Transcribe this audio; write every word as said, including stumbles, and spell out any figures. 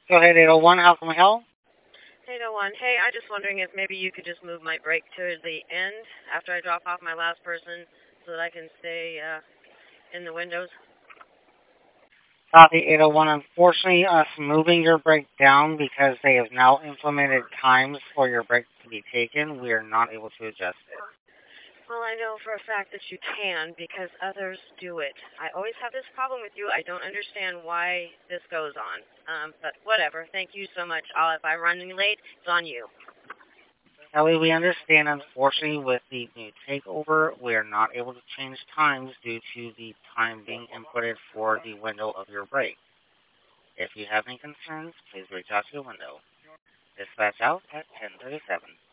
Go ahead, eight oh one, how can we help? Hey, no one. Hey, I just wondering if maybe you could just move my break to the end after I drop off my last person so that I can stay uh, in the windows. Copy eight oh one. Unfortunately, us moving your break down because they have now implemented times for your break to be taken, we are not able to adjust it. Well, I know for a fact that you can because others do it. I always have this problem with you. I don't understand why this goes on. Um, but whatever. Thank you so much. I'll, if I'm running late, it's on you. Kelly, we understand, unfortunately, with the new takeover, we are not able to change times due to the time being inputted for the window of your break. If you have any concerns, please reach out to your window. Dispatch out at ten thirty-seven.